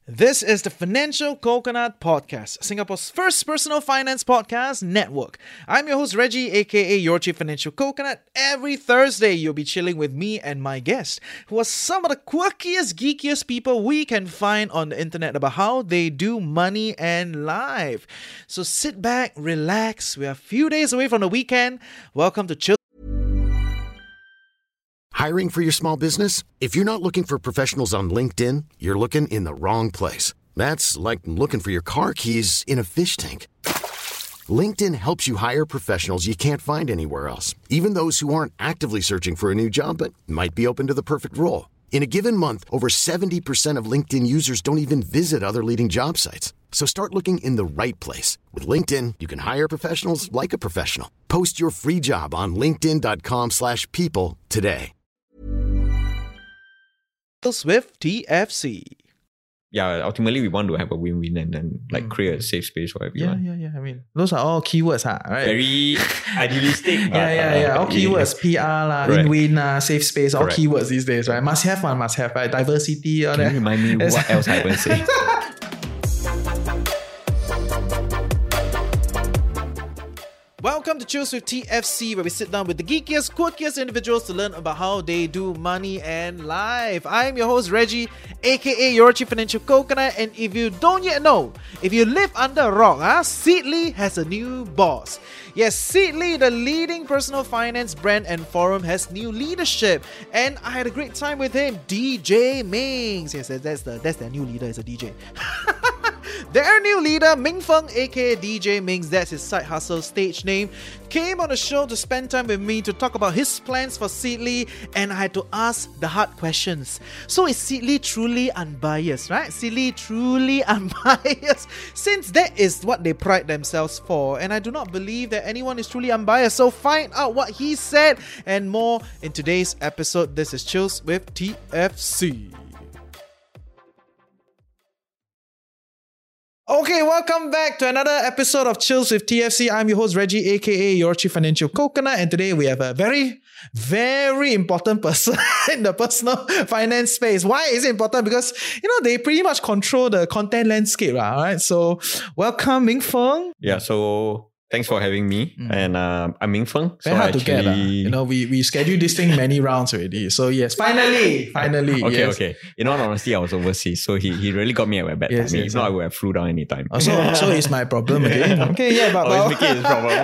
This is the Financial Coconut Podcast, Singapore's first personal finance podcast network. I'm your host Reggie, aka your Chief Financial Coconut. Every Thursday, you'll be chilling with me and my guest, who are some of the quirkiest, geekiest people we can find on the internet about how they do money and life. So sit back, relax. We are a few days away from the weekend. Welcome to Chill. Hiring for your small business? If you're not looking for professionals on LinkedIn, you're looking in the wrong place. That's like looking for your car keys in a fish tank. LinkedIn helps you hire professionals you can't find anywhere else, even those who aren't actively searching for a new job but might be open to the perfect role. In a given month, over 70% of LinkedIn users don't even visit other leading job sites. So start looking in the right place. With LinkedIn, you can hire professionals like a professional. Post your free job on linkedin.com/people today. With TFC. Yeah, ultimately we want to have a win-win and then create a safe space for everyone. Yeah. I mean, those are all keywords, right? Very idealistic. But, yeah. All keywords, PR, win-win, safe space, all Correct. keywords these days, right? Must have, right? Diversity, all Can that. you remind me what else I haven't said? Welcome to Choose with TFC, where we sit down with the geekiest, quirkiest individuals to learn about how they do money and life. I'm your host, Reggie, aka your Chief Financial Coconut, and if you don't yet know, if you live under a rock, Seedly has a new boss. Yes, Seedly, the leading personal finance brand and forum, has new leadership, and I had a great time with him, DJ Mings. Yes, that's their new leader, is a DJ. Their new leader, Ming Feng, aka DJ Mings, that's his side hustle stage name, came on the show to spend time with me to talk about his plans for Seedly, and I had to ask the hard questions. So is Seedly truly unbiased, right? Seedly truly unbiased, since that is what they pride themselves for, and I do not believe that anyone is truly unbiased. So find out what he said and more in today's episode. This is Chills with TFC. Okay, welcome back to another episode of Chills with TFC. I'm your host, Reggie, aka your Chief Financial Coconut, and today we have a very, very important person in the personal finance space. Why is it important? Because, they pretty much control the content landscape, right? So, welcome, Ming Feng. Yeah, so thanks for having me. And I'm Ming Feng. Very hard to get. We scheduled this thing many rounds already. So yes, finally. Okay. In all honesty, I was overseas, so he really got me at a bad time. If not, I would have flew down anytime. So it's my problem again. Okay, yeah, but it's making his problem.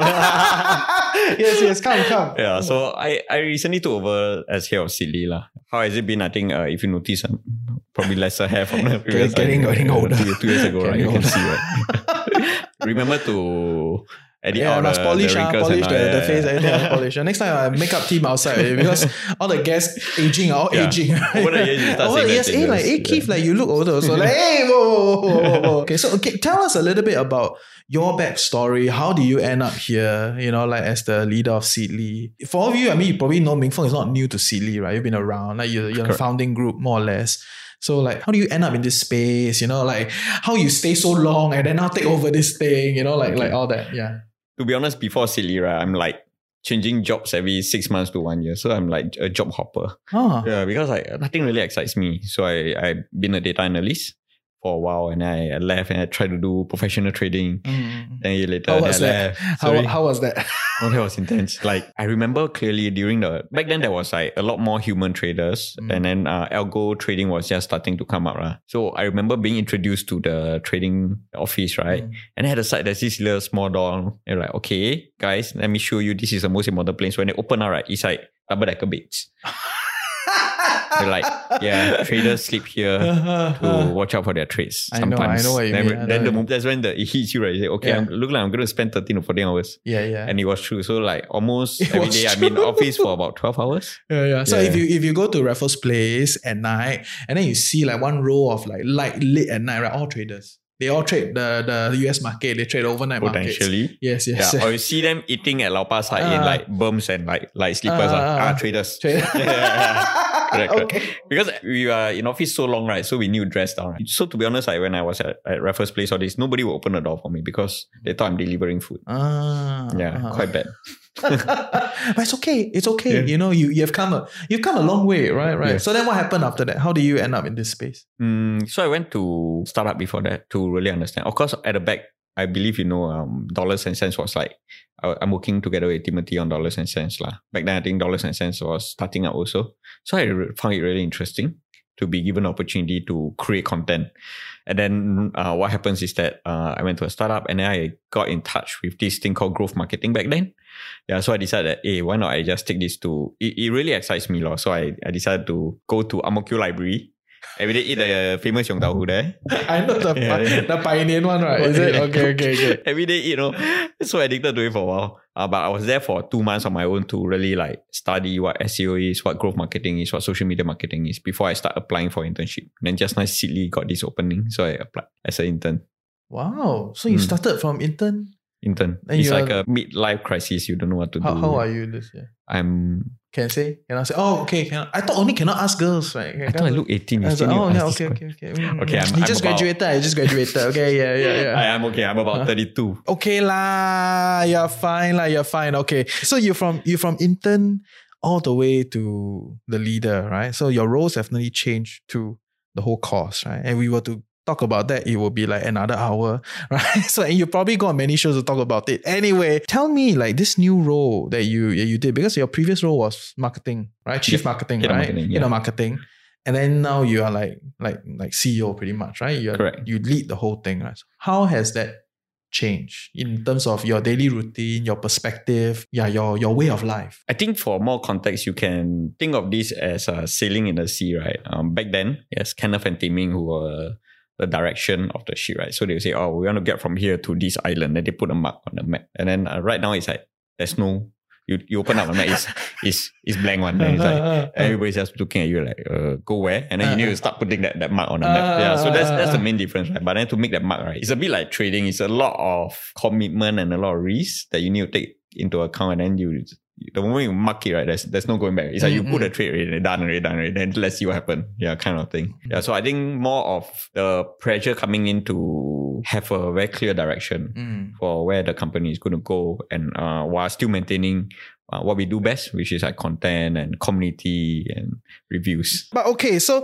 yes, come. Yeah, so I recently took over as head of Seedly lah. How has it been? I think if you notice, I'm probably lesser hair from the previous getting older. 2 years ago, right? You can see, right? Remember to edit out must polish the face, everything polish. Next time, makeup team outside because all the guests aging are all aging. Right? Over the years, you start saying that. Keith, you look older. So whoa. Okay, so tell us a little bit about your backstory. How do you end up here, as the leader of Seedly? For all of you, you probably know Ming Feng is not new to Seedly, right? You've been around, you're the founding group, more or less. So how do you end up in this space? How you stay so long and then now take over this thing, like all that. Yeah. To be honest, before Seedly, right, I'm changing jobs every 6 months to 1 year. So I'm like a job hopper. Oh. Yeah, because nothing really excites me. So I've been a data analyst for a while, and I left and I tried to do professional trading. Then a year later, how was that? How was that? Oh, that was intense. I remember clearly back then there was a lot more human traders, and then algo trading was just starting to come up. So I remember being introduced to the trading office, right? And at the side there's this little small door. They're like, okay, guys, let me show you. This is the most important place. When they open up, right, it's like double-decker beds. They're like, yeah, traders sleep here to watch out for their trades. Sometimes. I know what you mean. That's when it hits you, right? You say, okay, look like I'm going to spend 13 to 14 hours. Yeah. And it was true. So almost every day I'm in the office for about 12 hours. Yeah. So if you go to Raffles Place at night and then you see one row of light lit at night, right? All traders. They all trade the US market. They trade overnight potentially. Markets. Yes. Yeah. Or you see them eating at Lau Pa Sat in berms and light sleepers. Traders. Correct. Okay. Because we were in office so long, right? So we knew dress down, right? So to be honest, when I was at Raffles Place or this, nobody would open the door for me because they thought I'm delivering food. Quite bad. But it's okay. It's okay. Yeah. You know, you've come a long way, right? Yes. So then what happened after that? How do you end up in this space? So I went to startup before that to really understand. Of course, at the back, I believe Dollars and Cents was like, I'm working together with Timothy on Dollars and Cents lah. Back then, I think Dollars and Cents was starting up also. So I found it really interesting to be given the opportunity to create content. And then what happens is that I went to a startup and then I got in touch with this thing called growth marketing back then. Yeah, so I decided that, hey, why not I just take this to... It really excites me. So I decided to go to Ang Mo Kio Library. Every day eat the famous Yong Tau Hu there. I know the pioneer one, right? Is it? Okay. Every day eat, So addicted to it for a while. But I was there for 2 months on my own to really like study what SEO is, what growth marketing is, what social media marketing is before I start applying for internship. Then just nice Seedly got this opening. So I applied as an intern. Wow. So you started from intern? Intern. It's like a midlife crisis. You don't know what to do. How are you this year? Can I say? Oh, okay. I thought only cannot ask girls, right? I thought I look 18. Okay. Okay, I just graduated. Okay, yeah. I'm okay. I'm about 32. Okay lah. You're fine. Okay. So you're from intern all the way to the leader, right? So your roles definitely changed to the whole course, right? And we were to talk about that, it will be like another hour, right? So, and you probably got many shows to talk about it. Anyway, tell me like this new role that you did, because your previous role was marketing, right? Chief marketing, right? Marketing. And then now you are like CEO pretty much, right? Correct. You lead the whole thing, right? So how has that changed in terms of your daily routine, your perspective, your way of life? I think for more context, you can think of this as sailing in the sea, right? Back then, yes, Kenneth and Timing, who were the direction of the ship, right? So they say, oh, we want to get from here to this island. Then they put a mark on the map. And then right now it's like, there's no, you open up the map, it's blank one. And it's like, everybody's just looking at you like, go where? And then you need to start putting that mark on the map. So that's the main difference, right? But then to make that mark, right? It's a bit like trading. It's a lot of commitment and a lot of risk that you need to take into account. And then the moment you mark it, right, there's no going back. It's like you put a trade already, done, then let's see what happens. Yeah, kind of thing. Yeah, so I think more of the pressure coming in to have a very clear direction for where the company is going to go, and while still maintaining what we do best, which is like content and community and reviews. But okay, so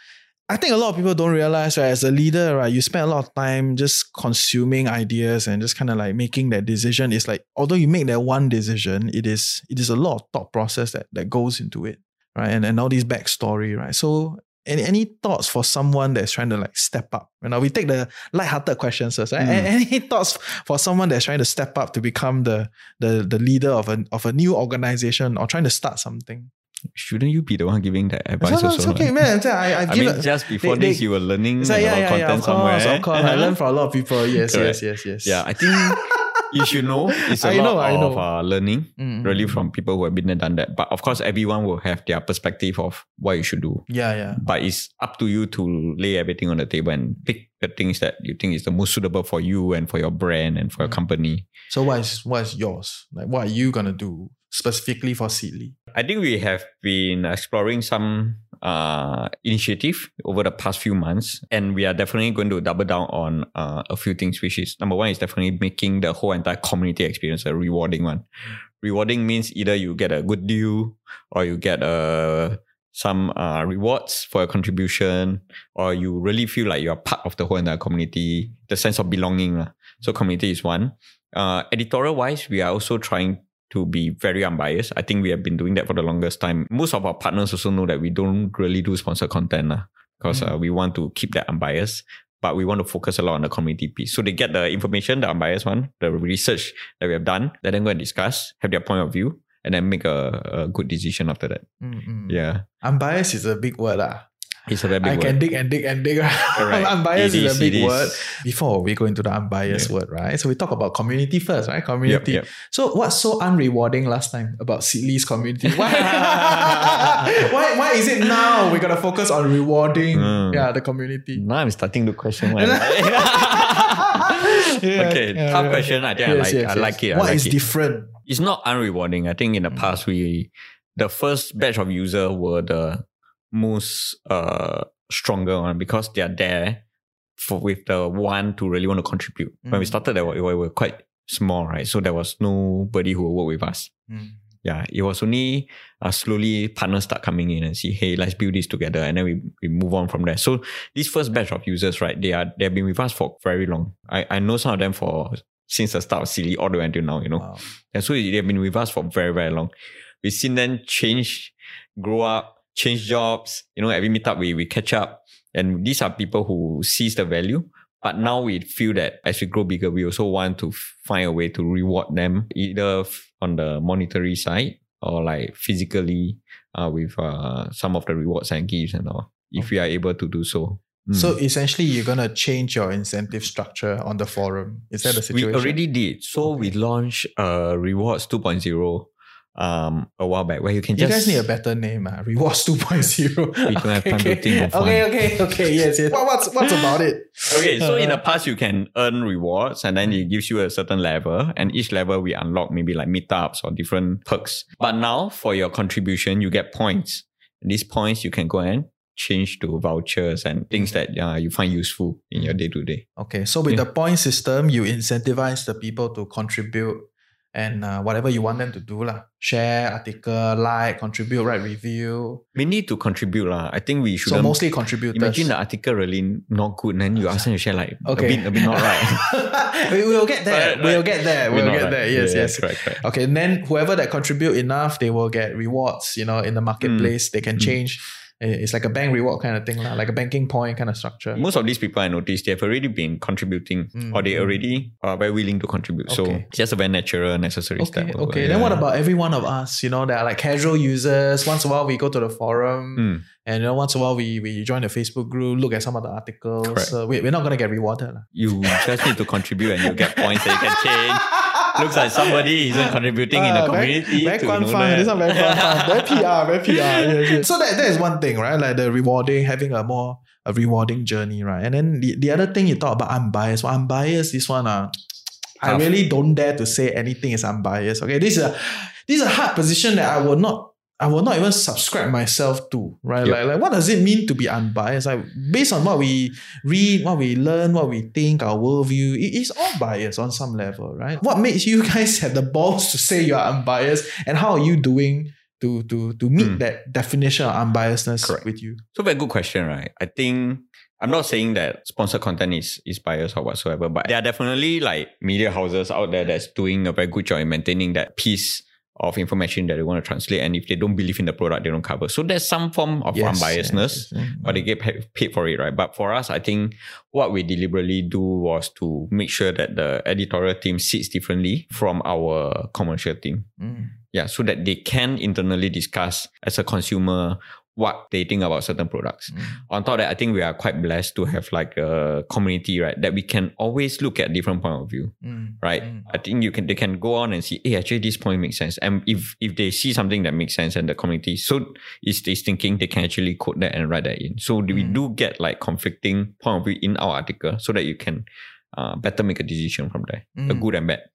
I think a lot of people don't realize, right, as a leader, right, you spend a lot of time just consuming ideas and just kind of like making that decision. It's like, although you make that one decision, it is a lot of thought process that goes into it, right? And all this backstory, right? So any thoughts for someone that's trying to like step up? We take the lighthearted questions first, right? Any thoughts for someone that's trying to step up to become the leader of a new organization or trying to start something? Shouldn't you be the one giving that advice also? It's okay, man. I mean, just before this, you were learning content somewhere. Of course. I learned from a lot of people. Yes. Yeah, I think you should know. It's a lot of learning, really, from people who have been there, done that. But of course, everyone will have their perspective of what you should do. Yeah. But it's up to you to lay everything on the table and pick the things that you think is the most suitable for you and for your brand and for your company. So what is yours? Like, what are you gonna do specifically for Seedly? I think we have been exploring some initiative over the past few months, and we are definitely going to double down on a few things, which is, number one is definitely making the whole entire community experience a rewarding one. Rewarding means either you get a good deal or you get some rewards for your contribution, or you really feel like you're part of the whole entire community, the sense of belonging. So community is one. Editorial wise, we are also trying to be very unbiased. I think we have been doing that for the longest time. Most of our partners also know that we don't really do sponsored content because we want to keep that unbiased, but we want to focus a lot on the community piece. So they get the information, the unbiased one, the research that we have done, let them go and discuss, have their point of view, and then make a good decision after that. Yeah. Unbiased is a big word. It's a very big word. I can dig and dig and dig. Right? Unbiased is a big word. Before we go into the unbiased word, right? So we talk about community first, right? Community. Yep. So what's so unrewarding last time about Seedly's community? Why is it now we got to focus on rewarding the community? Now I'm starting to question why. Tough question. I think I like it. What is different? It's not unrewarding. I think in the past, the first batch of users were the most stronger one because they are there with the one to really want to contribute. When we started, we were quite small, right? So there was nobody who would work with us. Yeah, it was only slowly partners start coming in and see, hey, let's build this together, and then we move on from there. So this first batch of users, right, they've been with us for very long. I know some of them since the start of Silly all the way until now, Wow. And so they've been with us for very, very long. We've seen them change, grow up, change jobs. Every meetup we catch up, and these are people who sees the value. But now we feel that as we grow bigger, we also want to find a way to reward them either on the monetary side or like physically with some of the rewards and gifts and all, if we are able to do so. So essentially, you're going to change your incentive structure on the forum. Is that the situation? We already did. So we launched Rewards 2.0 a while back, where you can You guys need a better name, Rewards 2.0. We don't have time to think of one. Okay, yes. What's about it? Okay, so in the past, you can earn rewards and then it gives you a certain level, and each level we unlock maybe like meetups or different perks. But now for your contribution, you get points. And these points you can go and change to vouchers and things that you find useful in your day-to-day. Okay, so with the point system, you incentivize the people to contribute and whatever you want them to do. Share, article, like, contribute, write review. We need to contribute. I think we should. So mostly contributors. Imagine the article really not good, and then you ask them to share like a bit not right. we will get there. Right. We'll get there. We'll get right. there. Yes. Correct. Okay, and then whoever that contribute enough, they will get rewards, in the marketplace. They can change. It's like a bank reward kind of thing, like a banking point kind of structure. Most of these people I noticed, they have already been contributing or they already are very willing to contribute. So it's just a very natural, necessary step. Okay. Then what about every one of us? That are like casual users. Once in a while we go to the forum and once in a while we join the Facebook group, look at some of the articles. We're not going to get rewarded. You just need to contribute and you get points that you can change. Looks like somebody isn't contributing in the community. Very fun. This one very fun. Very PR. Yes. So that is one thing, right? Like the rewarding, having a rewarding journey, right? And then the other thing you talk about unbiased. Well, unbiased, this one, I really don't dare to say anything is unbiased. Okay, this is a hard position that I will not even subscribe myself to, right? Yep. Like what does it mean to be unbiased? Like based on what we read, what we learn, what we think, our worldview, it is all biased on some level, right? What makes you guys have the balls to say you are unbiased, and how are you doing to meet that definition of unbiasedness with you? So very good question, right? I think I'm not saying that sponsored content is biased or whatsoever, but there are definitely like media houses out there that's doing a very good job in maintaining that piece of information that they want to translate, and if they don't believe in the product, they don't cover. So there's some form of unbiasedness, but they get paid for it, right? But for us, I think what we deliberately do was to make sure that the editorial team sits differently from our commercial team. Yeah, so that they can internally discuss as a consumer what they think about certain products. On top of that, I think we are quite blessed to have like a community, right? That we can always look at different point of view, right? I think they can go on and see, hey, actually this point makes sense. And if they see something that makes sense and the community is thinking, they can actually quote that and write that in. So we do get like conflicting point of view in our article so that you can better make a decision from there, the good and bad.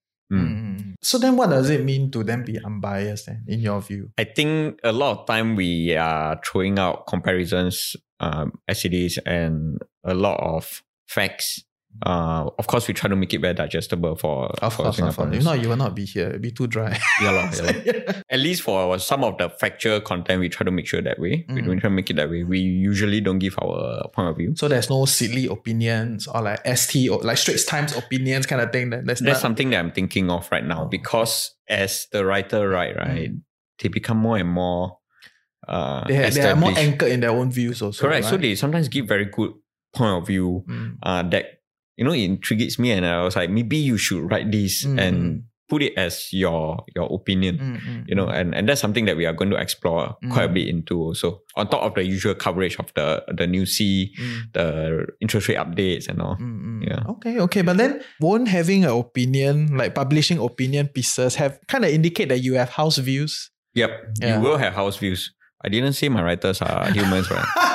So then what does it mean to then be unbiased then, in your view? I think a lot of time we are throwing out comparisons as it is, and a lot of facts. Of course, we try to make it very digestible for Singaporeans. If not, you will not be here. It'll be too dry. Yeah. At least for some of the factual content, we try to make sure that way. We don't try to make it that way. We usually don't give our point of view. So there's no silly opinions or like ST or like Straits Times opinions kind of thing. That's something that I'm thinking of right now, because as the writer right, they become more and more they are more anchored in their own views also. Correct. Right? So they sometimes give very good point of view that it intrigues me, and I was like, maybe you should write this and put it as your opinion, and that's something that we are going to explore quite a bit into also, on top of the usual coverage of the new the interest rate updates and all. Okay. But then won't having an opinion, like publishing opinion pieces, have kind of indicate that you have house views? Yep. You will have house views. I didn't say my writers are humans, right?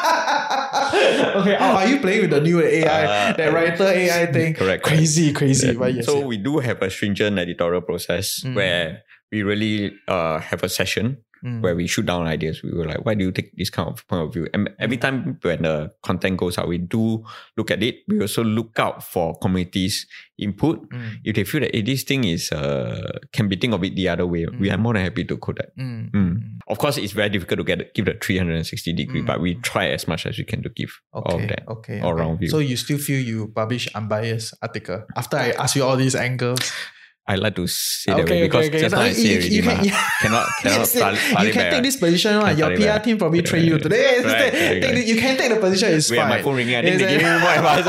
Okay, are you playing with the new AI, that writer AI thing? Correct. Crazy. Yeah. But yes, so we do have a stringent editorial process where we really have a session where we shoot down ideas. We were like, why do you take this kind of point of view? And every time when the content goes out, we do look at it. We also look out for communities' input. If they feel that this thing is can be think of it the other way, we are more than happy to code that. Of course, it's very difficult to give the 360 degree, but we try as much as we can to give all of that all around view. So you still feel you publish unbiased article after I ask you all these angles? I like to say that way because just now I say already, cannot start you can take this position, right? Your PR team probably train you today. You can take the position, it's fine. My phone ringing, I think they give me more advice.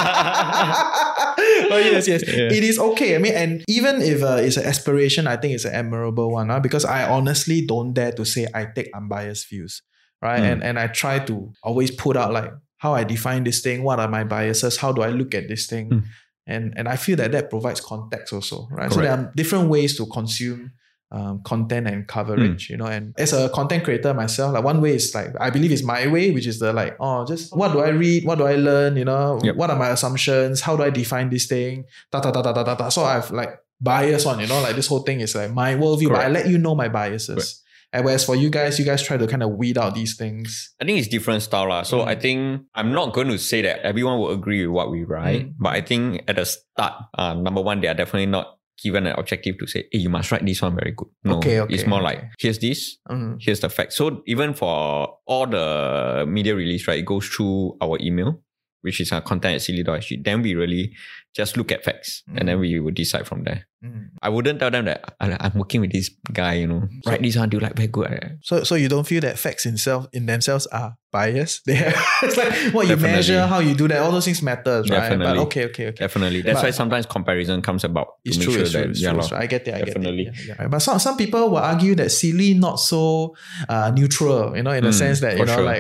Oh yes. It is okay. I mean, and even if it's an aspiration, I think it's an admirable one, because I honestly don't dare to say I take unbiased views, right? And I try to always put out like how I define this thing, what are my biases, how do I look at this thing. And I feel that provides context also, right? Correct. So there are different ways to consume content and coverage, and as a content creator myself, like one way is like, I believe is my way, which is the like, just what do I read? What do I learn? What are my assumptions? How do I define this thing? So I've like bias on, like this whole thing is like my worldview, but I let you know my biases. Correct. And whereas for you guys try to kind of weed out these things. I think it's different style. So I think I'm not going to say that everyone will agree with what we write. But I think at the start, number one, they are definitely not given an objective to say, hey, you must write this one very good. No, it's more like, here's this, here's the fact. So even for all the media release, right, it goes through our email, which is our content@seedly.sg. Then we really just look at facts and then we would decide from there. I wouldn't tell them that I'm working with this guy, write this one, do like very good. So you don't feel that facts in themselves are biased? It's like what you measure, how you do that, all those things matters, right? Definitely. But okay. Definitely. That's why sometimes comparison comes about. It's true. I get it. Yeah. But some people will argue that Seedly not so neutral, in the sense that,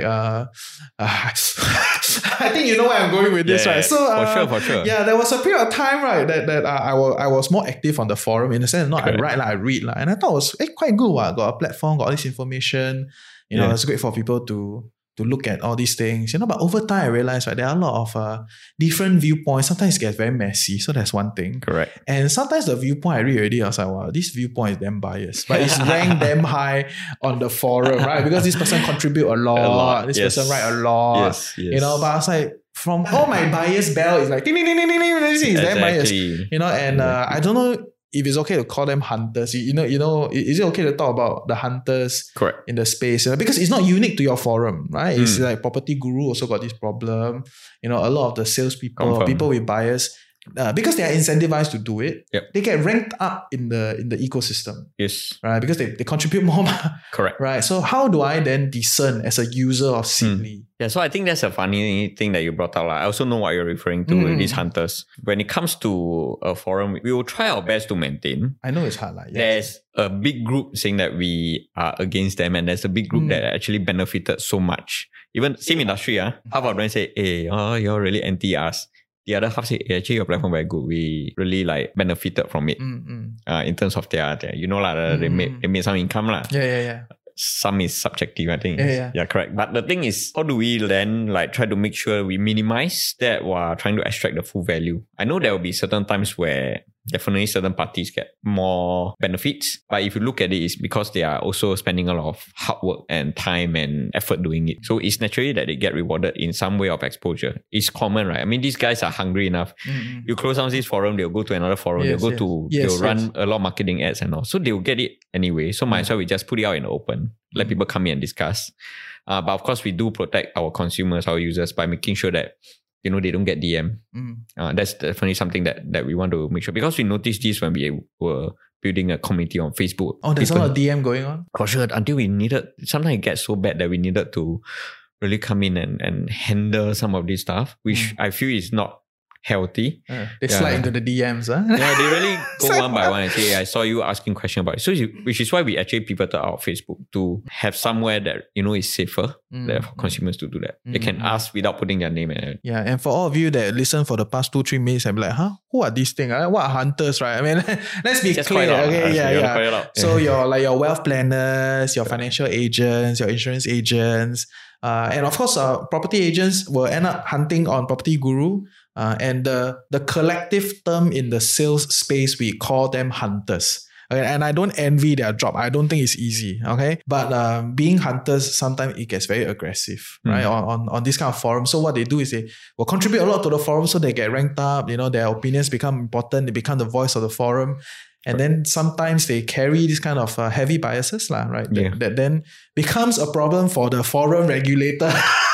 I think you know where I'm going with this, right? So for sure. Yeah, there was a period of time, right, that I was more active on the forum, in the sense not I write, I read, and I thought it was quite good. Got a platform, got all this information. It's great for people to look at all these things. But over time I realized, right, there are a lot of different viewpoints. Sometimes it gets very messy. So that's one thing. Correct. And sometimes the viewpoint I read already, I was like, wow, this viewpoint is damn biased. But it's ranked damn high on the forum, right? Because this person contribute a lot. This person write a lot. Yes. But I was like, from all my bias bell is like ding ding ding ding ding ding. This is damn biased. And I don't know if it's okay to call them hunters. Is it okay to talk about the hunters in the space? Because it's not unique to your forum, right? It's like Property Guru also got this problem. A lot of the salespeople, people with bias, because they are incentivized to do it, they get ranked up in the ecosystem. Yes. Right? Because they contribute more. Correct. Right? So how do I then discern as a user of Seedly? Yeah, so I think that's a funny thing that you brought out. I also know what you're referring to with these hunters. When it comes to a forum, we will try our best to maintain. I know it's hard. There's a big group saying that we are against them, and there's a big group that actually benefited so much. Even same industry, half of them say, hey, you're really anti us. The other half say, hey, actually your platform very good. We really benefited from it. In terms of their they made some income lah. Yeah. Some is subjective, I think. Yeah, correct. But the thing is, how do we then try to make sure we minimize that while trying to extract the full value? I know there will be certain times where definitely certain parties get more benefits. But if you look at it, it's because they are also spending a lot of hard work and time and effort doing it. So it's naturally that they get rewarded in some way of exposure. It's common, right? I mean, these guys are hungry enough. You close down this forum, they'll go to another forum. They'll run a lot of marketing ads and all. So they'll get it anyway. So might as well we just put it out in the open. Let people come in and discuss. But of course, we do protect our consumers, our users, by making sure that they don't get DM. That's definitely something that we want to make sure. Because we noticed this when we were building a community on Facebook. Oh, there's a lot of DM going on? For sure. Until sometimes it gets so bad that we needed to really come in and handle some of this stuff, which I feel is not healthy. They slide into the DMs. Yeah, they really go one by one and say, I saw you asking questions about it. So which is why we actually pivoted out of Facebook to have somewhere that is safer for consumers to do that. They can ask without putting their name in it. Yeah, and for all of you that listen for the past 2-3 minutes and be like, who are these things? What are hunters, right? I mean, let's be clear. Okay, yeah. So your wealth planners, your financial agents, your insurance agents, and of course, property agents will end up hunting on Property Guru. And the collective term in the sales space, we call them hunters. Okay, and I don't envy their job. I don't think it's easy. Okay, but being hunters, sometimes it gets very aggressive, right? On this kind of forum. So what they do is they will contribute a lot to the forum, so they get ranked up. Their opinions become important. They become the voice of the forum. And then sometimes they carry this kind of heavy biases, right? That then becomes a problem for the forum regulator.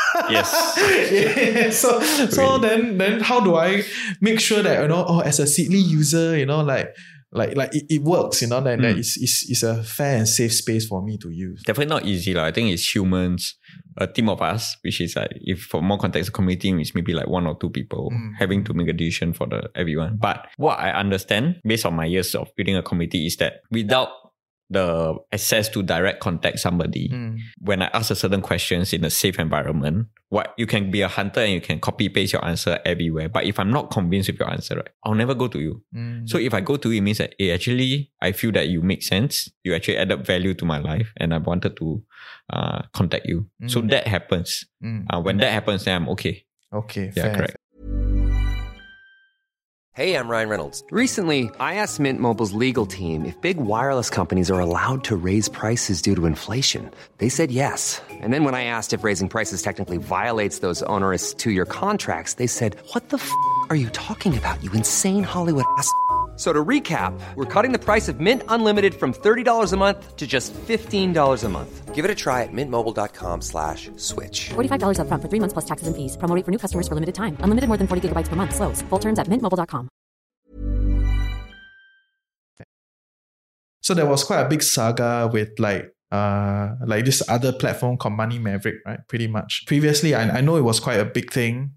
Yes. So then how do I make sure that as a Seedly user, like it works, that it's a fair and safe space for me to use. Definitely not easy. I think it's humans, a team of us, which is like, if for more context, a community is maybe like 1 or 2 people having to make a decision for everyone. But what I understand based on my years of building a community is that without the access to direct contact somebody, when I ask a certain questions in a safe environment, you can be a hunter and you can copy paste your answer everywhere. But if I'm not convinced with your answer, right, I'll never go to you. So if I go to you, it means that actually I feel that you make sense. You actually added value to my life, and I wanted to contact you. So that happens. When that happens, then I'm okay. Okay, yeah, fair. correct. Hey, I'm Ryan Reynolds. Recently, I asked Mint Mobile's legal team if big wireless companies are allowed to raise prices due to inflation. They said yes. And then when I asked if raising prices technically violates those onerous 2-year contracts, they said, "What the f*** are you talking about, you insane Hollywood ass?" So to recap, we're cutting the price of Mint Unlimited from $30 a month to just $15 a month. Give it a try at mintmobile.com/switch. $45 up front for 3 months plus taxes and fees. Promo rate for new customers for limited time. Unlimited more than 40 gigabytes per month. Slows full terms at mintmobile.com. So there was quite a big saga with like this other platform called Money Maverick, right? Pretty much. Previously, I know it was quite a big thing,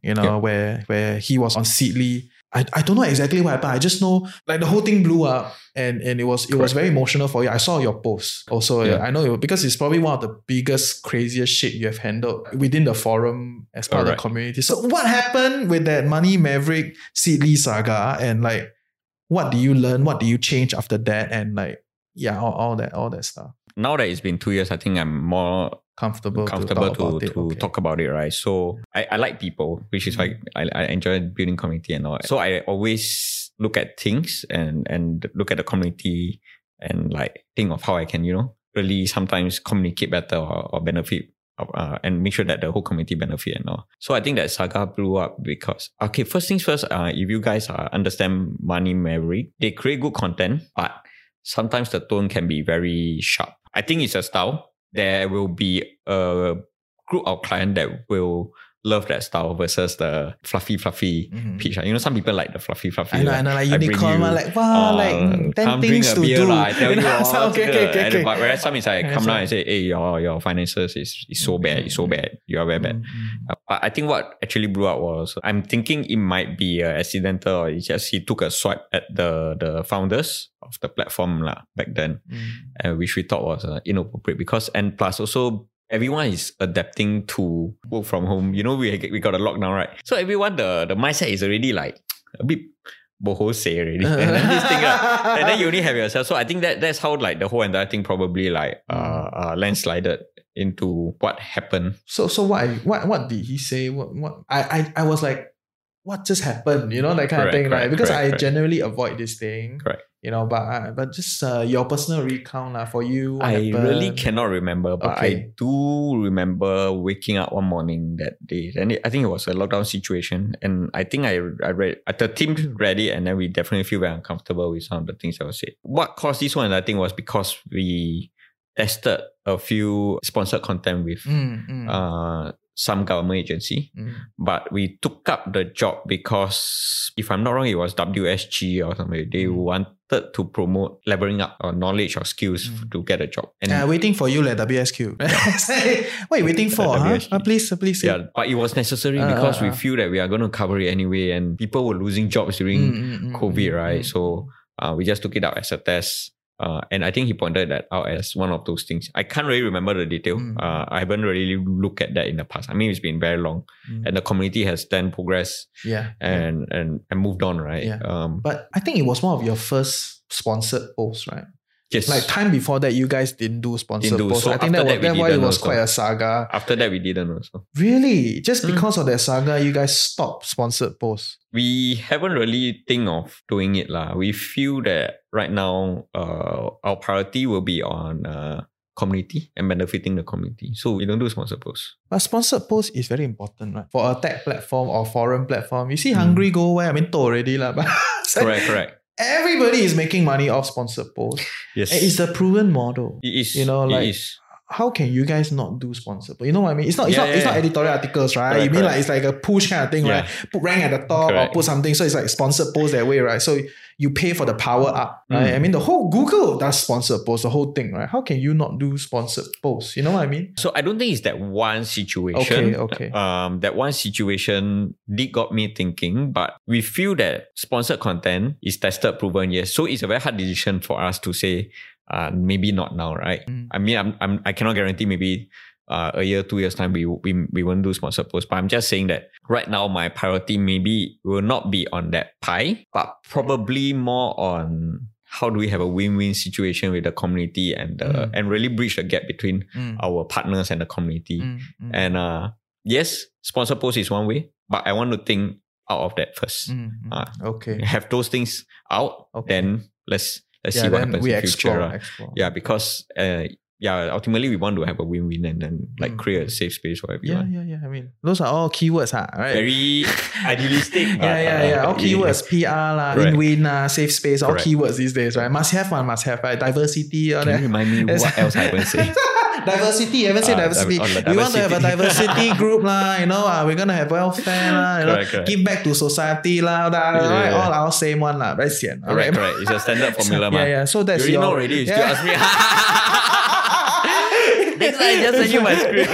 where he was on Seedly. I don't know exactly what happened. I just know like the whole thing blew up and it was very emotional for you. I saw your post also. I know because it's probably one of the biggest, craziest shit you have handled within the forum as part of the community. So what happened with that Money Maverick Seedly saga, and like what do you learn? What do you change after that? And like all that stuff. Now that it's been 2 years, I think I'm more comfortable to talk about it, right? So I like people, which is why I enjoy building community and all. So I always look at things and look at the community and like think of how I can, really sometimes communicate better or benefit and make sure that the whole community benefit and all. So I think that saga blew up because, first things first, if you guys understand Money Maverick, they create good content, but sometimes the tone can be very sharp. I think it's a style. There will be a group of clients that will love that style versus the fluffy pitch. Some people like the fluffy. I know, like unicorn, like wow, like 10 things to do. I tell you all. Okay. But whereas some is like come down and say, hey, your finances is so bad, it's so bad. You are very bad. But I think what actually blew up was, I'm thinking it might be accidental, or it's just he took a swipe at the founders of the platform back then, which we thought was inappropriate and plus also everyone is adapting to work from home. We got a lockdown, right? So everyone, the mindset is already like a bit bohose already. And then this thing, and then you only have yourself. So I think that's how like the whole entire thing probably landslided into what happened. So what did he say? What I was like, what just happened? That kind of thing, right? Because I generally avoid this thing. Correct. But just your personal recount for you. I really cannot remember, but I do remember waking up one morning that day. And I think it was a lockdown situation. And I think I read, the team read it, and then we definitely feel very uncomfortable with some of the things that were said. What caused this one, I think, was because we tested a few sponsored content with some government agency, but we took up the job because, if I'm not wrong, it was WSG or something. They wanted to promote leveling up or knowledge or skills to get a job. And waiting for you like WSQ. What are you waiting for? Please. Yeah, but it was necessary because we feel that we are going to cover it anyway, and people were losing jobs during COVID, right? So we just took it out as a test. And I think he pointed that out as one of those things. I can't really remember the detail. I haven't really looked at that in the past. I mean, it's been very long, and the community has then progressed and moved on, right? Yeah. But I think it was one of your first sponsored posts, right? Yes. Like time before that, you guys didn't do sponsored Didn't do. posts. So I think after that's that, we why it didn't was also. quite a saga. After that, we didn't also. Really? Just because of that saga, you guys stopped sponsored posts? We haven't really think of doing it lah. We feel that right now, our priority will be on community and benefiting the community. So we don't do sponsor posts. But sponsored posts is very important, right? For a tech platform or foreign platform. You see Hungry go where? I mean, told already lah. But it's like Correct. everybody is making money off sponsored posts. Yes. And it's a proven model. It is. You know, like it is. how can you guys not do sponsored posts? You know what I mean? It's not Yeah. editorial articles, right? Correct, You mean correct. like it's like a push kind of thing, Yeah. right? Put rank at the top Correct. or put something. So it's like sponsored posts that way, right? So you pay for the power up, right? I mean, the whole Google does sponsored posts, the whole thing, right? How can you not do sponsored posts? You know what I mean? So I don't think it's that one situation. Okay. That one situation got me thinking, but we feel that sponsored content is tested, proven, yes. So it's a very hard decision for us to say, maybe not now, right? I mean, I cannot guarantee maybe a year, 2 years time we won't do sponsored posts. But I'm just saying that right now my priority maybe will not be on that pie, but probably more on how do we have a win-win situation with the community and really bridge the gap between our partners and the community. And yes, sponsor post is one way, but I want to think out of that first. Okay. Have those things out, then let's see what then happens we in future. explore. Yeah, because ultimately we want to have a win-win and then like create a safe space for everyone. Yeah. I mean, those are all keywords, right? Very idealistic. But, Yeah. All keywords, PR lah, Correct. win-win safe space, all Correct. keywords these days, right? Must have, right? Diversity, all Can that. you remind me what else I haven't said? Diversity, you haven't said diversity. on the We want to have a diversity. diversity group lah, we're gonna have welfare lah, Correct. give back to society lah, right? Yeah. All our same one lah, very sian. Correct. It's a standard formula. Yeah. So that's you already your... know already. You still Yeah. ask me. Next time I just send you my script.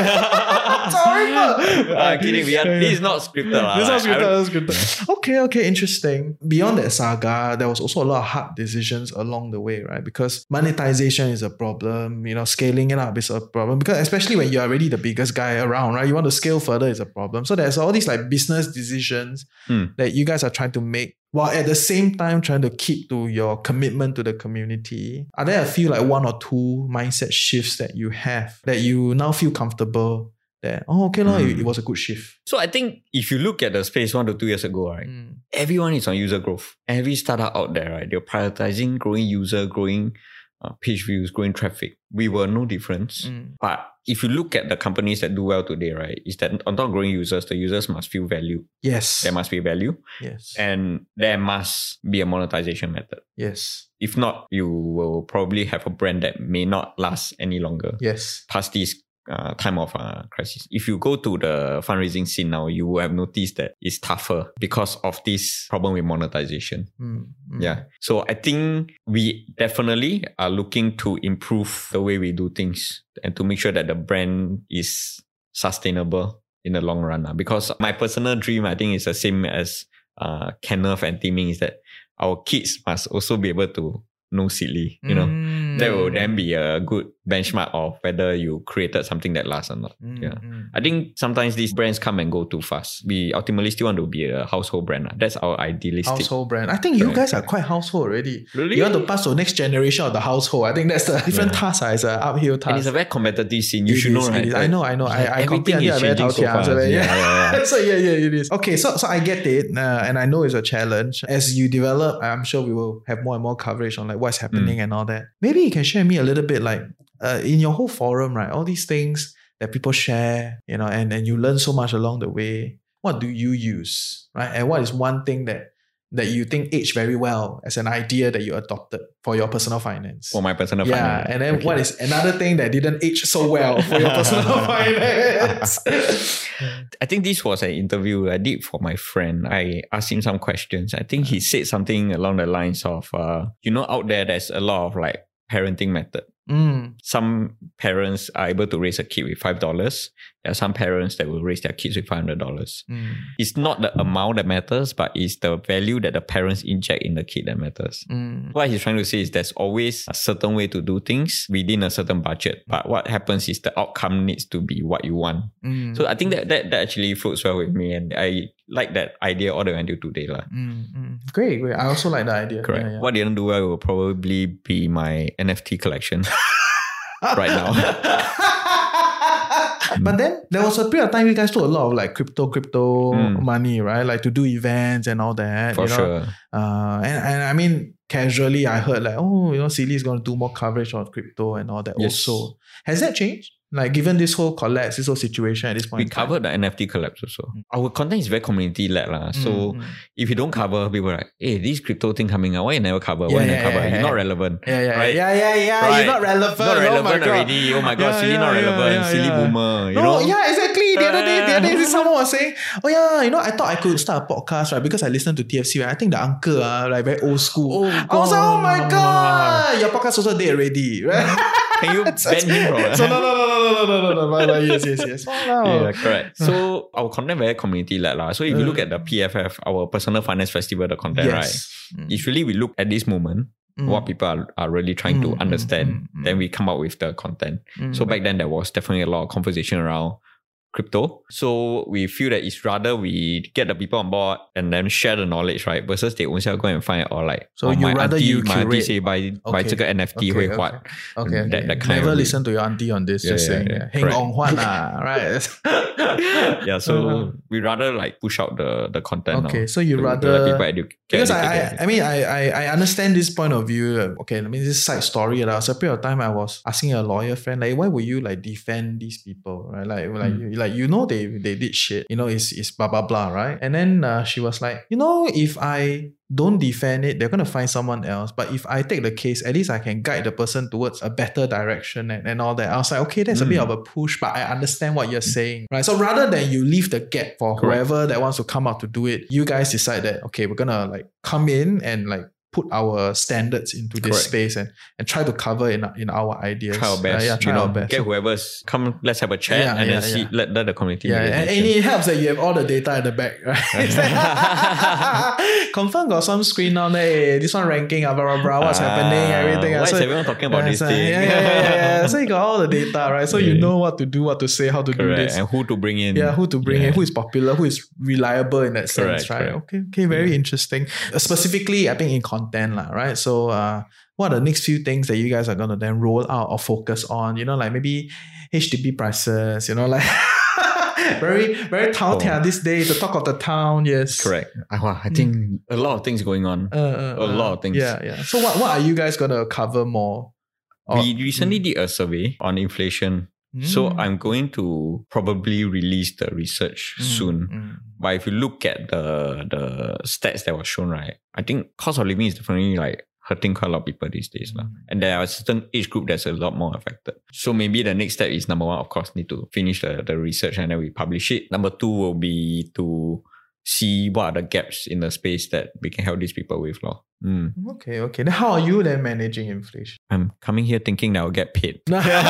Sorry, kidding. This is not scripted. This is scripted. Okay, interesting. Beyond that saga, there was also a lot of hard decisions along the way, right? Because monetization is a problem, scaling it up is a problem. Because especially when you're already the biggest guy around, right? You want to scale further is a problem. So there's all these like business decisions that you guys are trying to make, while at the same time trying to keep to your commitment to the community. Are there a few like one or two mindset shifts that you have that you now feel comfortable that, it was a good shift? So I think if you look at the space 1 to 2 years ago, right, everyone is on user growth. Every startup out there, right, they're prioritizing growing user, growing page views, growing traffic. We were no difference. But if you look at the companies that do well today, right, is that on top of growing users, the users must feel value. Yes. There must be value. Yes. And there must be a monetization method. Yes. If not, you will probably have a brand that may not last any longer Yes. past this time of crisis. If you go to the fundraising scene now, you will have noticed that it's tougher because of this problem with monetization. Yeah. So I think we definitely are looking to improve the way we do things and to make sure that the brand is sustainable in the long run. Because my personal dream, I think, is the same as Kenneth and Timing, is that our kids must also be able to know Seedly, That will then be a good benchmark of whether you created something that lasts or not. I think sometimes these brands come and go too fast. We ultimately still want to be a household brand. That's our idealistic. Household brand. I think you guys are quite household already. Really? You want to pass to the next generation of the household. I think that's the different task. It's an uphill task. And it's a very competitive scene. You should know, right? I know. I compete Everything until is I very changing so fast. Yeah. So it is. Okay, so I get it. And I know it's a challenge. As you develop, I'm sure we will have more and more coverage on like what's happening and all that. Maybe you can share me a little bit like in your whole forum, right? All these things that people share, and you learn so much along the way. What do you use, right? And what is one thing that you think aged very well as an idea that you adopted for your personal finance? For my personal finance. Yeah, and then what is another thing that didn't age so well for your personal finance? I think this was an interview I did for my friend. I asked him some questions. I think he said something along the lines of, out there's a lot of like parenting method. Some parents are able to raise a kid with $5. There are some parents that will raise their kids with $500. It's not the amount that matters, but it's the value that the parents inject in the kid that matters. What he's trying to say is there's always a certain way to do things within a certain budget. But what happens is the outcome needs to be what you want. So I think that actually floats well with me, and I like that idea all the way until today. Great. I also like the idea. Correct. Yeah, yeah. What didn't do well will probably be my NFT collection right now. But then there was a period of time you guys took a lot of like crypto money, right? Like to do events and all that. For sure. And I mean, casually I heard like, Sealy is going to do more coverage on crypto and all that also. Has that changed? Like given this whole collapse, this whole situation at this point We covered the NFT collapse also. Our content is very community-led. So if you don't cover, people are like, hey, this crypto thing coming out, why you never cover? Why you never cover? You're not relevant. Yeah. Right? Right. You're not relevant. Not relevant already. Oh my God, silly not relevant. Silly boomer. You know? Yeah, exactly. The other day, someone was saying, I thought I could start a podcast, right? Because I listened to TFC, right? I think the uncle, like very old school. I was like, oh my God, your podcast also dead already, right? Can you ban him from So no. Yes. Yeah, correct. So our content very community-led. So if you look at the PFF, our Personal Finance Festival, the content, right? It's really we look at this moment, what people are really trying to understand. Then we come up with the content. So back then there was definitely a lot of conversation around crypto. So we feel that it's rather we get the people on board and then share the knowledge, right? Versus they own self go and find or like, so you rather you my auntie curate. say buy 这个 NFT 会换. Okay. That kind Never of listen to your auntie on this. Just saying. Heng on huan right? Yeah, so we rather like push out the content. Okay, now so you to rather let people educate. Because I understand this point of view. Okay, I mean this side story. There was a period of time I was asking a lawyer friend, like, why would you like defend these people, right? Like they did shit. It's blah blah blah, right? And then she was like, if I don't defend it, they're gonna find someone else. But if I take the case, at least I can guide the person towards a better direction and all that. I was like, okay, that's a bit of a push, but I understand what you're saying, right? So rather than you leave the gap for whoever that wants to come out to do it, you guys decide that, okay, we're gonna like come in and like put our standards into this space and try to cover in our ideas. Try our best. Try our best. Get whoever's come, let's have a chat and then see, let the community. Yeah, and it helps that you have all the data at the back, right? Confirm got some screen on there. This one ranking, blah blah blah. What's happening? Everything. Why is everyone talking about this thing? Yeah. So you got all the data, right? So you know what to do, what to say, how to do this, and who to bring in. Yeah, who to bring in, who is popular, who is reliable in that sense, right? Correct. Okay, very interesting. Specifically, I think in content, right? So, what are the next few things that you guys are gonna then roll out or focus on? Like maybe HDB prices. Like. Very, very town this day, the talk of the town, yes. Correct. I think a lot of things going on. A lot of things. Yeah. So what are you guys going to cover more? We recently did a survey on inflation. So I'm going to probably release the research soon. But if you look at the stats that was shown, right, I think cost of living is definitely like hurting quite a lot of people these days. And there are a certain age group that's a lot more affected. So maybe the next step is, number one, of course, need to finish the research and then we publish it. Number two will be to see what are the gaps in the space that we can help these people with. Okay. Then how are you then managing inflation? I'm coming here thinking that I'll get paid.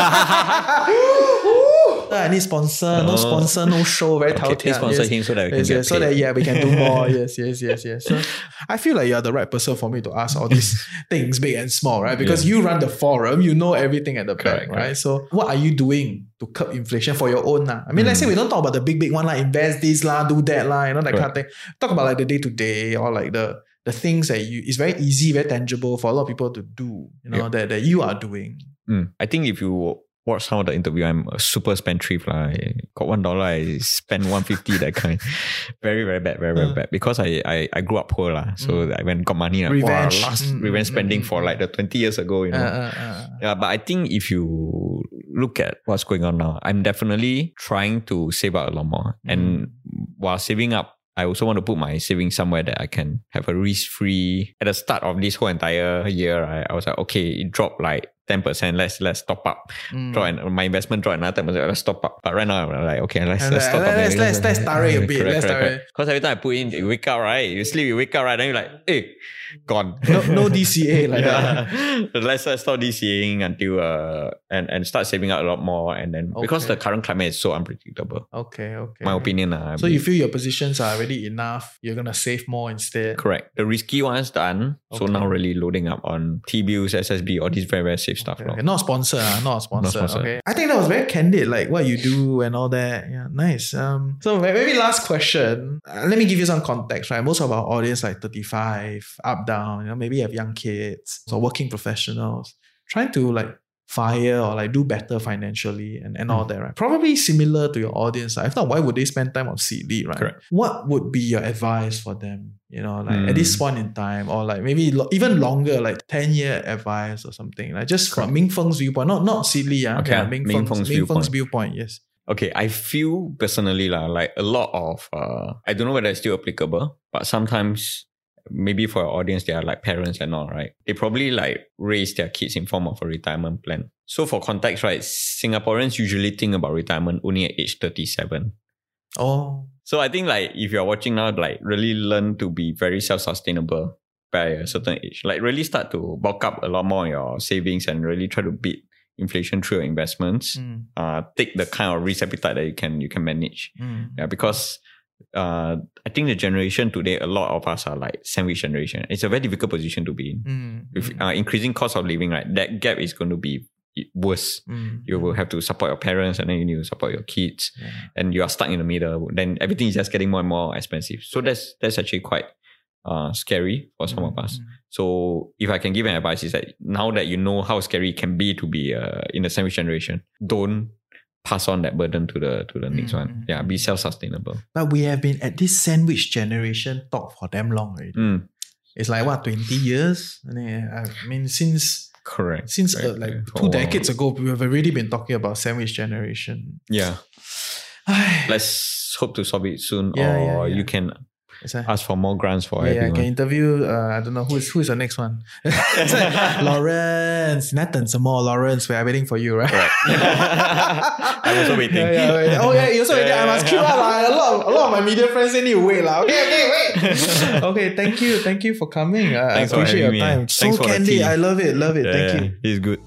I need sponsor, no sponsor, no show, very okay, please sponsor him so that we can get paid. So that we can do more. Yes. So I feel like you're the right person for me to ask all these things, big and small, right? Because you run the forum, you know everything at the back, right? So what are you doing to curb inflation for your own? I mean, let's say we don't talk about the big one, like invest this, do that, that kind of thing. Talk about like the day-to-day or like the things that it's very easy, very tangible for a lot of people to do, that you are doing. I think if you watch some of the interview, I'm a super spendthrift. Got $1, I spend $150, that kind. Very, very bad, very, very bad. Because I grew up poor. So I got money. Revenge. Revenge spending for like the 20 years ago. Yeah, but I think if you look at what's going on now, I'm definitely trying to save up a lot more. And while saving up, I also want to put my savings somewhere that I can have a risk-free. At the start of this whole entire year, I was like, okay, it dropped like 10%. Let's top up. My investment dropped another 10%. Let's top up. But right now, I'm like, okay, let's top up. Let's start a bit. Because every time I put in, you wake up, right? You sleep, you wake up, right? Then you're like, hey, gone. No DCA like that. Let's stop DCAing until and start saving up a lot more, and then because the current climate is so unpredictable. Okay. My opinion. So you feel your positions are already enough, you're gonna save more instead. Correct. The risky one's done. So now really loading up on T-bills, SSB, all these very, very safe stuff. Okay. Not sponsored. Okay. I think that was very candid, like what you do and all that. Yeah, nice. So maybe last question. Let me give you some context, right? Most of our audience like 35, up, down, maybe you have young kids or working professionals trying to like fire or like do better financially and all that, right? Probably similar to your audience. If not, why would they spend time on Seedly, right? Correct. What would be your advice for them? At this point in time, or like maybe even longer, like 10-year advice or something, like just from Ming Feng's viewpoint, not Seedly, Ming Feng's viewpoint, yes. Okay, I feel personally like a lot of, I don't know whether it's still applicable, but sometimes maybe for our audience, they are like parents and all, right? They probably like raise their kids in form of a retirement plan. So for context, right, Singaporeans usually think about retirement only at age 37. Oh. So I think like if you're watching now, like really learn to be very self-sustainable by a certain age. Like really start to bulk up a lot more on your savings and really try to beat inflation through your investments. Take the kind of risk appetite that you can manage. Yeah, because I think the generation today, a lot of us are like sandwich generation. It's a very difficult position to be in. With increasing cost of living, right, that gap is going to be worse. You will have to support your parents, and then you need to support your kids, and you are stuck in the middle. Then everything is just getting more and more expensive. So that's actually quite scary for some of us. So if I can give an advice, is that now that you know how scary it can be to be in the sandwich generation, don't pass on that burden to the next one. Yeah, be self-sustainable. But we have been at this sandwich generation talk for damn long already. It's like what, 20 years? I mean, since correct. Since like 2 decades ago, we have already been talking about sandwich generation. Yeah. Let's hope to solve it soon, you can ask for more grants for everyone. I can interview, I don't know, who's the next one? Lawrence. Lawrence, we are waiting for you, right? I'm also waiting. You're also waiting. I must queue up. A lot of my media friends say need to wait. Okay, wait. Okay, thank you for coming. I appreciate your time. So candid. I love it. Thank you. He's good.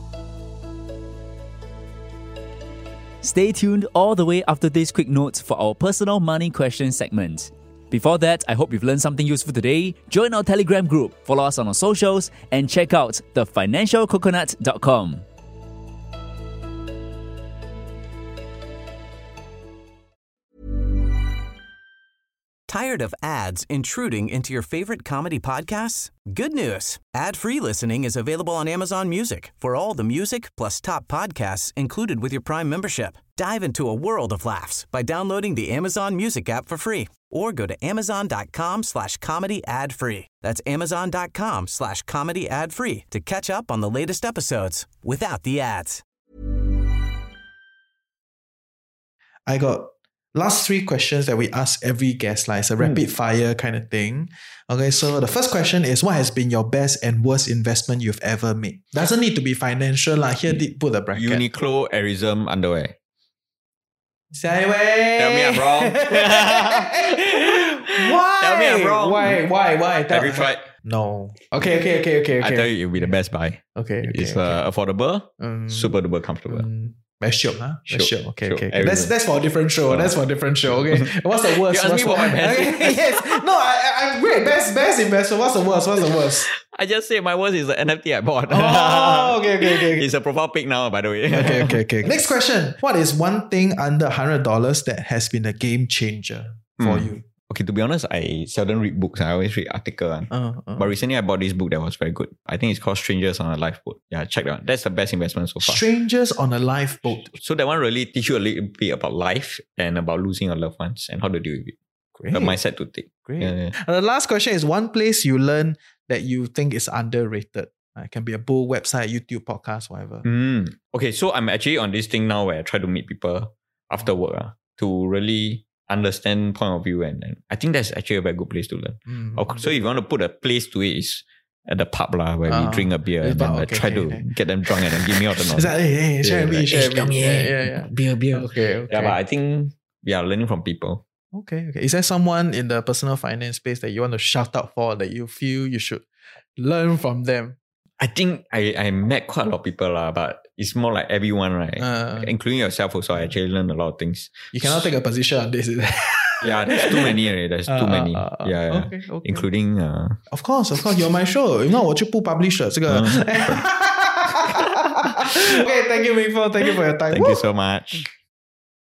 Stay tuned all the way after this quick note for our personal money question segment. Before that, I hope you've learned something useful today. Join our Telegram group, follow us on our socials, and check out thefinancialcoconut.com. Tired of ads intruding into your favorite comedy podcasts? Good news. Ad-free listening is available on Amazon Music for all the music plus top podcasts included with your Prime membership. Dive into a world of laughs by downloading the Amazon Music app for free or go to amazon.com/comedy ad-free. That's amazon.com/comedy ad-free to catch up on the latest episodes without the ads. I got last 3 questions that we ask every guest, like it's a rapid fire kind of thing. Okay, so the first question is, what has been your best and worst investment you've ever made? Doesn't need to be financial. Here, put a bracket. Uniqlo Arism underwear. Say away. Tell me I'm wrong. Why? Tell me I'm wrong. Why? Have you tried? No. Okay. I tell you, it'll be the best buy. Okay. It's affordable, super duper comfortable. Very shiok, huh? Shiok. Okay. That's for a different show. Okay. What's the worst? You asked me for my best. Yes. No, I'm great. Best investment. What's the worst? I just said my worst is the NFT I bought. Oh, okay. It's a profile pic now, by the way. Okay. Next question. What is one thing under $100 that has been a game changer for you? Okay, to be honest, I seldom read books. I always read articles. But recently I bought this book that was very good. I think it's called Strangers on a Lifeboat. Yeah, check that out. That's the best investment so far. Strangers on a Lifeboat. So that one really teach you a little bit about life and about losing your loved ones and how to deal with it. Great. The mindset to take. Great. Yeah. And the last question is one place you learn that you think is underrated. It can be a book, website, YouTube, podcast, whatever. Okay, so I'm actually on this thing now where I try to meet people after work to really understand point of view, and I think that's actually a very good place to learn. So if you want to put a place to it, is at the pub where we drink a beer and then try to get them drunk and then give me all the knowledge. It's like, hey, share me. Beer. Okay. Yeah, but I think we are learning from people. Okay. Is there someone in the personal finance space that you want to shout out for, that you feel you should learn from them? I think I met quite a lot of people, but it's more like everyone, right? Including yourself also. I actually learned a lot of things. You cannot take a position on this, is it? Yeah, there's too many already. There's too many. Yeah. Okay. Including... Of course. You're my show. If not, 我就不 publish 了这个。Okay, thank you, Ming Fong. Thank you for your time. Thank you so much.